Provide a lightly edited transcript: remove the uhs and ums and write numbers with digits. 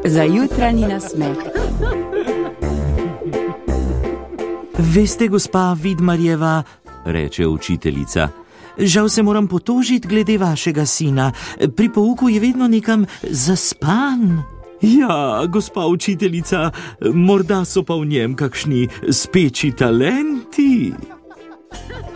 za jutranji nasmeh. Veste, gospa Vidmarjeva, reče učiteljica, žal se moram potožiti glede vašega sina. Pri pouku je vedno nekam zaspan. Ja, gospa učiteljica, morda so pa v njem kakšni speči talenti.